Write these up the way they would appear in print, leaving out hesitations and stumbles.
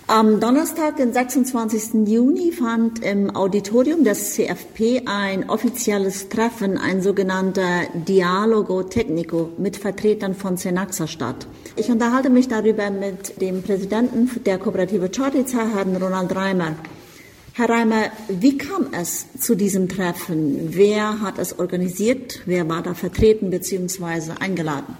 Am Donnerstag, den 26. Juni, fand im Auditorium des CFP ein offizielles Treffen, ein sogenannter Dialogo Tecnico mit Vertretern von Cenaxa statt. Ich unterhalte mich darüber mit dem Präsidenten der Kooperative Čortica, Herrn Ronald Reimer. Herr Reimer, wie kam es zu diesem Treffen? Wer hat es organisiert? Wer war da vertreten bzw. eingeladen?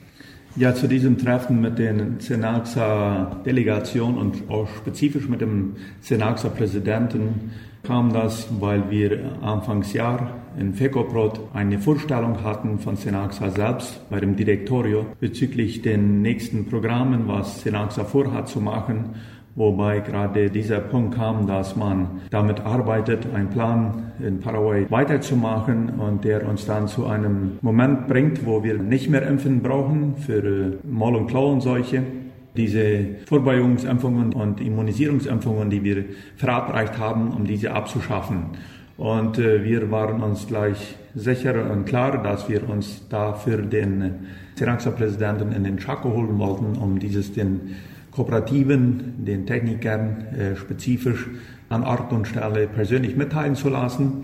Ja, zu diesem Treffen mit den Cenaxa-Delegation und auch spezifisch mit dem Cenaxa-Präsidenten kam das, weil wir Anfangsjahr in FECOPROD eine Vorstellung hatten von Cenaxa selbst bei dem Direktorio bezüglich den nächsten Programmen, was Cenaxa vorhat zu machen. Wobei gerade dieser Punkt kam, dass man damit arbeitet, einen Plan in Paraguay weiterzumachen und der uns dann zu einem Moment bringt, wo wir nicht mehr impfen brauchen für Maul- und Klauenseuche. Diese Vorbeugungsimpfungen und Immunisierungsimpfungen, die wir verabreicht haben, um diese abzuschaffen. Und wir waren uns gleich sicher und klar, dass wir uns dafür den Cenaxa-Präsidenten in den Chaco holen wollten, um dieses den Kooperativen, den Technikern spezifisch an Ort und Stelle persönlich mitteilen zu lassen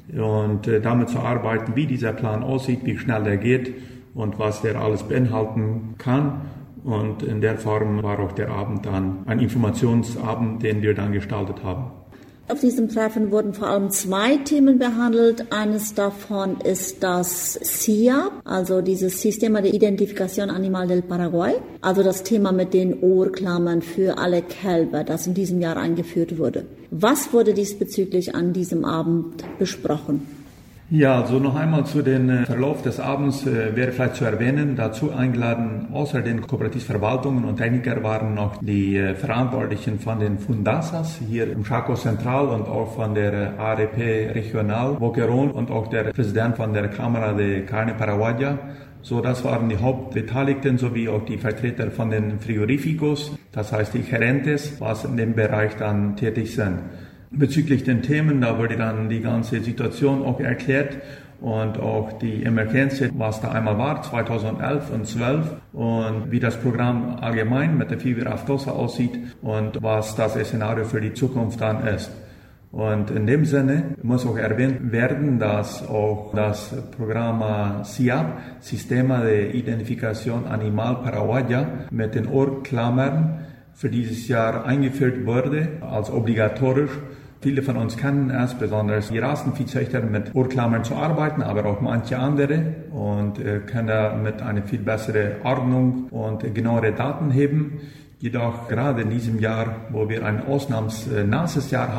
und damit zu arbeiten, wie dieser Plan aussieht, wie schnell er geht und was der alles beinhalten kann. Und in der Form war auch der Abend dann ein Informationsabend, den wir dann gestaltet haben. Auf diesem Treffen wurden vor allem zwei Themen behandelt. Eines davon ist das SIAP, also dieses Sistema de Identificación Animal del Paraguay, also das Thema mit den Ohrklammern für alle Kälber, das in diesem Jahr eingeführt wurde. Was wurde diesbezüglich an diesem Abend besprochen? Ja, also noch einmal zu dem Verlauf des Abends wäre vielleicht zu erwähnen, dazu eingeladen, außer den Kooperativverwaltungen und Techniker waren noch die Verantwortlichen von den Fundasas hier im Chaco Central und auch von der ARP Regional Boquerón und auch der Präsident von der Cámara de Carne Paraguaya. So, das waren die Hauptbeteiligten sowie auch die Vertreter von den Frigorificos, das heißt die Gerentes, was in dem Bereich dann tätig sind. Bezüglich den Themen, da wurde dann die ganze Situation auch erklärt und auch die Emergenz, was da einmal war, 2011 und 2012 und wie das Programm allgemein mit der Fieber aftosa aussieht und was das Szenario für die Zukunft dann ist. Und in dem Sinne muss auch erwähnt werden, dass auch das Programm SIAP, Sistema de Identificación Animal Paraguaya, mit den Ohrklammern für dieses Jahr eingeführt wurde, als obligatorisch. Viele von uns kennen es, besonders die Rassenviehzüchter, mit Ohrklammern zu arbeiten, aber auch manche andere und können damit eine viel bessere Ordnung und genauere Daten heben. Jedoch gerade in diesem Jahr, wo wir ein ausnahmsnasses Jahr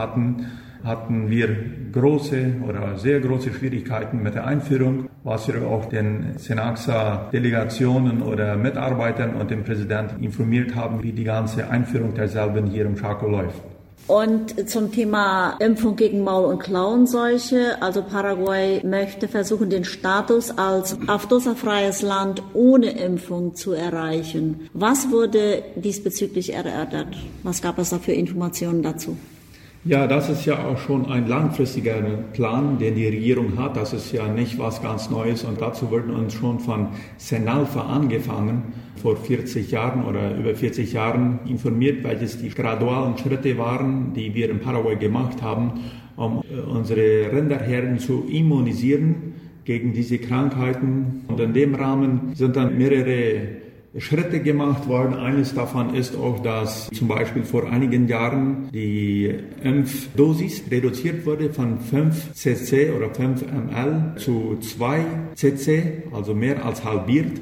hatten wir große oder sehr große Schwierigkeiten mit der Einführung, was wir auch den Cenaxa-Delegationen oder Mitarbeitern und dem Präsidenten informiert haben, wie die ganze Einführung derselben hier im Chaco läuft. Und zum Thema Impfung gegen Maul- und Klauenseuche, also Paraguay möchte versuchen, den Status als aftosa-freies Land ohne Impfung zu erreichen. Was wurde diesbezüglich erörtert? Was gab es da für Informationen dazu? Ja, das ist ja auch schon ein langfristiger Plan, den die Regierung hat. Das ist ja nicht was ganz Neues und dazu wurden uns schon von CENALFA angefangen, vor 40 Jahren oder über 40 Jahren informiert, welches die gradualen Schritte waren, die wir in Paraguay gemacht haben, um unsere Rinderherden zu immunisieren gegen diese Krankheiten. Und in dem Rahmen sind dann mehrere Schritte gemacht worden. Eines davon ist auch, dass zum Beispiel vor einigen Jahren die Impfdosis reduziert wurde von 5 cc oder 5 ml zu 2 cc, also mehr als halbiert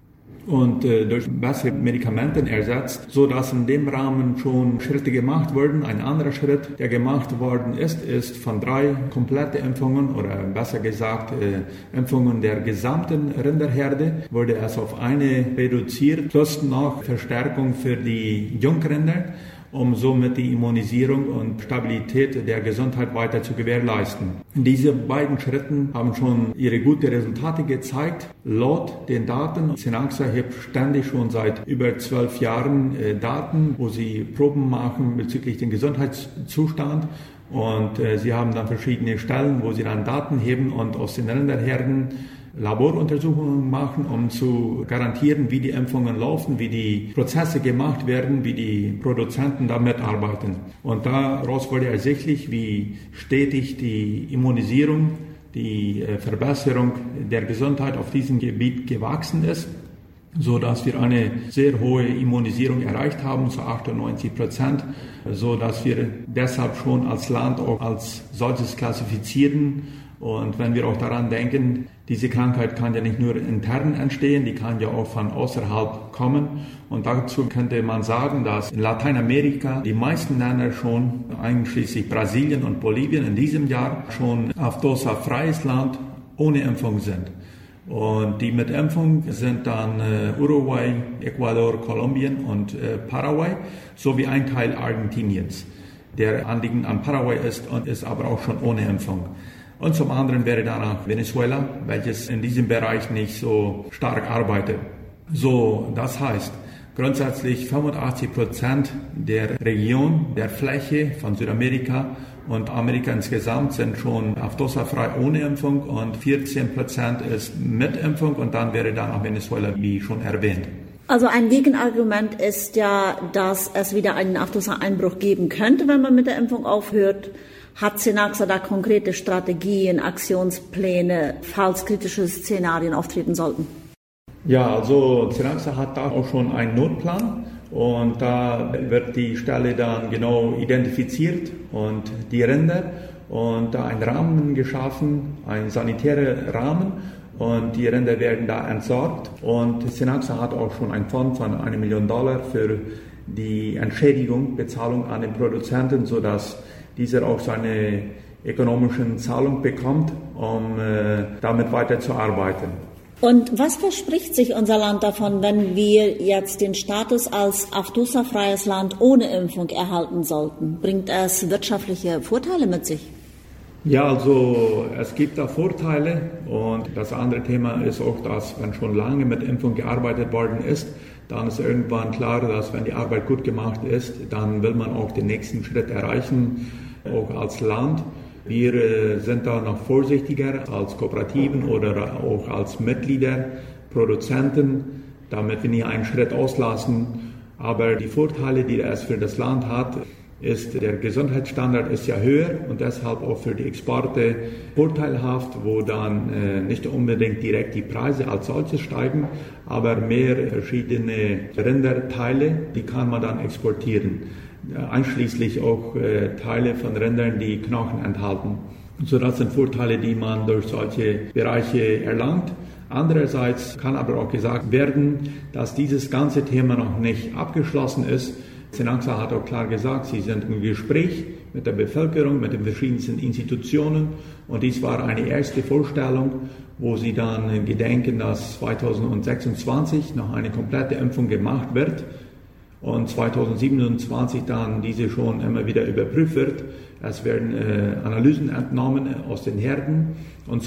und durch bessere Medikamente ersetzt, so dass in dem Rahmen schon Schritte gemacht wurden. Ein anderer Schritt, der gemacht worden ist von 3 komplette Impfungen oder besser gesagt Impfungen der gesamten Rinderherde, wurde es auf eine reduziert, plus noch Verstärkung für die Jungrinder, um somit die Immunisierung und Stabilität der Gesundheit weiter zu gewährleisten. Diese beiden Schritten haben schon ihre guten Resultate gezeigt. Laut den Daten, Cenaxa hebt ständig schon seit über 12 Jahren Daten, wo sie Proben machen bezüglich den Gesundheitszustand. Und sie haben dann verschiedene Stellen, wo sie dann Daten heben und aus den Rinderherden Laboruntersuchungen machen, um zu garantieren, wie die Impfungen laufen, wie die Prozesse gemacht werden, wie die Produzenten damit arbeiten. Und daraus wurde ersichtlich, wie stetig die Immunisierung, die Verbesserung der Gesundheit auf diesem Gebiet gewachsen ist, so dass wir eine sehr hohe Immunisierung erreicht haben, zu 98%, so dass wir deshalb schon als Land auch als solches klassifizieren. Und wenn wir auch daran denken, diese Krankheit kann ja nicht nur intern entstehen, die kann ja auch von außerhalb kommen. Und dazu könnte man sagen, dass in Lateinamerika die meisten Länder schon, einschließlich Brasilien und Bolivien, in diesem Jahr schon Aftosa-freies Land ohne Impfung sind. Und die mit Impfung sind dann Uruguay, Ecuador, Kolumbien und Paraguay, sowie ein Teil Argentiniens, der anliegend an Paraguay ist und ist aber auch schon ohne Impfung. Und zum anderen wäre danach Venezuela, welches in diesem Bereich nicht so stark arbeitet. So, das heißt, grundsätzlich 85% der Region, der Fläche von Südamerika und Amerika insgesamt sind schon Aftosa-frei ohne Impfung und 14% ist mit Impfung und dann wäre dann auch Venezuela, wie schon erwähnt. Also ein Gegenargument ist ja, dass es wieder einen Aftosa-Einbruch geben könnte, wenn man mit der Impfung aufhört. Hat Cenaxa da konkrete Strategien, Aktionspläne, falls kritische Szenarien auftreten sollten? Ja, also Cenaxa hat da auch schon einen Notplan und da wird die Stelle dann genau identifiziert und die Rinder und da ein Rahmen geschaffen, ein sanitärer Rahmen und die Rinder werden da entsorgt und Cenaxa hat auch schon einen Fonds von $1 Million für die Entschädigung, Bezahlung an den Produzenten, sodass dieser auch seine ökonomischen Zahlung bekommt, um damit weiterzuarbeiten. Und was verspricht sich unser Land davon, wenn wir jetzt den Status als Aftosa-freies Land ohne Impfung erhalten sollten? Bringt es wirtschaftliche Vorteile mit sich? Ja, also es gibt da Vorteile und das andere Thema ist auch, dass wenn schon lange mit Impfung gearbeitet worden ist, dann ist irgendwann klar, dass wenn die Arbeit gut gemacht ist, dann will man auch den nächsten Schritt erreichen, auch als Land. Wir sind da noch vorsichtiger als Kooperativen oder auch als Mitglieder, Produzenten, damit wir nicht einen Schritt auslassen. Aber die Vorteile, die es für das Land hat, ist, der Gesundheitsstandard ist ja höher und deshalb auch für die Exporte vorteilhaft, wo dann nicht unbedingt direkt die Preise als solches steigen, aber mehr verschiedene Rinderteile, die kann man dann exportieren. Einschließlich auch Teile von Rindern, die Knochen enthalten. So, das sind Vorteile, die man durch solche Bereiche erlangt. Andererseits kann aber auch gesagt werden, dass dieses ganze Thema noch nicht abgeschlossen ist. Cenaxa hat auch klar gesagt, sie sind im Gespräch mit der Bevölkerung, mit den verschiedensten Institutionen und dies war eine erste Vorstellung, wo sie dann gedenken, dass 2026 noch eine komplette Impfung gemacht wird und 2027 dann diese schon immer wieder überprüft wird. Es werden Analysen entnommen aus den Herden und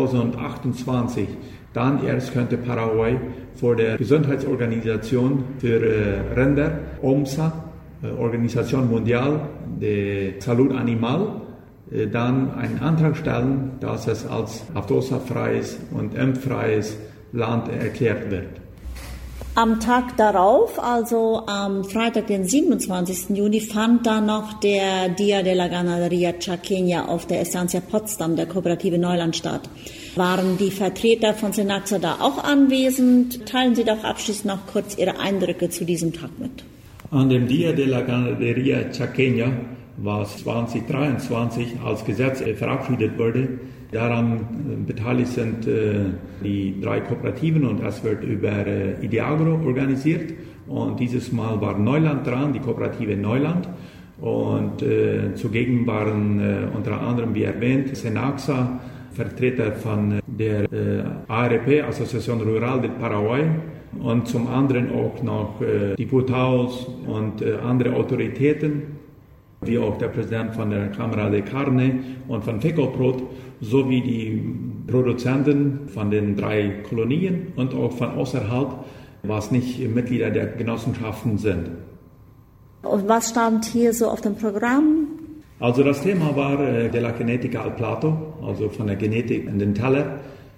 2028 dann erst könnte Paraguay vor der Gesundheitsorganisation für Rinder, OMSA, Organisation Mundial de Salud Animal, dann einen Antrag stellen, dass es als Aftosa-freies und impffreies Land erklärt wird. Am Tag darauf, also am Freitag, den 27. Juni, fand dann noch der Día de la Ganadería Chaqueña auf der Estancia Potsdam, der Kooperative Neuland statt. Waren die Vertreter von Cenaxa da auch anwesend? Teilen Sie doch abschließend noch kurz Ihre Eindrücke zu diesem Tag mit. An dem Día de la Ganadería Chaqueña, was 2023 als Gesetz verabschiedet wurde, daran beteiligt sind die 3 Kooperativen und es wird über Ideagro organisiert. Und dieses Mal war Neuland dran, die Kooperative Neuland. Und zugegen waren unter anderem, wie erwähnt, Cenaxa, Vertreter von der ARP, Asociación Rural del Paraguay, und zum anderen auch noch Diputados und andere Autoritäten, wie auch der Präsident von der Cámara de Carne und von Fecoprod, sowie die Produzenten von den 3 Kolonien und auch von außerhalb, was nicht Mitglieder der Genossenschaften sind. Und was stand hier so auf dem Programm? Also das Thema war de la Genetica al Plato, also von der Genetik in den Teller.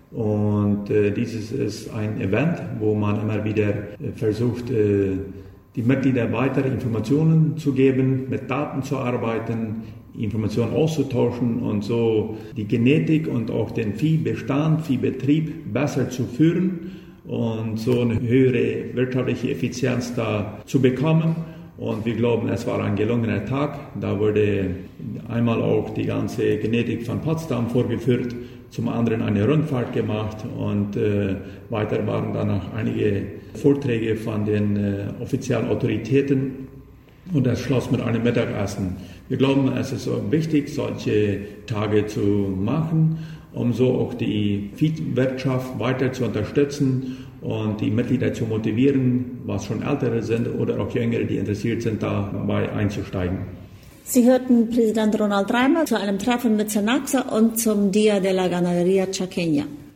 Und dieses ist ein Event, wo man immer wieder versucht, die Mitglieder weitere Informationen zu geben, mit Daten zu arbeiten, Informationen auszutauschen und so die Genetik und auch den Viehbestand, Viehbetrieb besser zu führen und so eine höhere wirtschaftliche Effizienz da zu bekommen. Und wir glauben, es war ein gelungener Tag. Da wurde einmal auch die ganze Genetik von Potsdam vorgeführt, zum anderen eine Rundfahrt gemacht und weiter waren dann noch einige Vorträge von den offiziellen Autoritäten und das schloss mit einem Mittagessen. Wir glauben, es ist wichtig, solche Tage zu machen, um so auch die Viehwirtschaft weiter zu unterstützen und die Mitglieder zu motivieren, was schon Ältere sind oder auch Jüngere, die interessiert sind, dabei einzusteigen. Sie hörten Präsident Ronald Reimer zu einem Treffen mit Cenaxa und zum Dia de la Ganadería Chaqueña.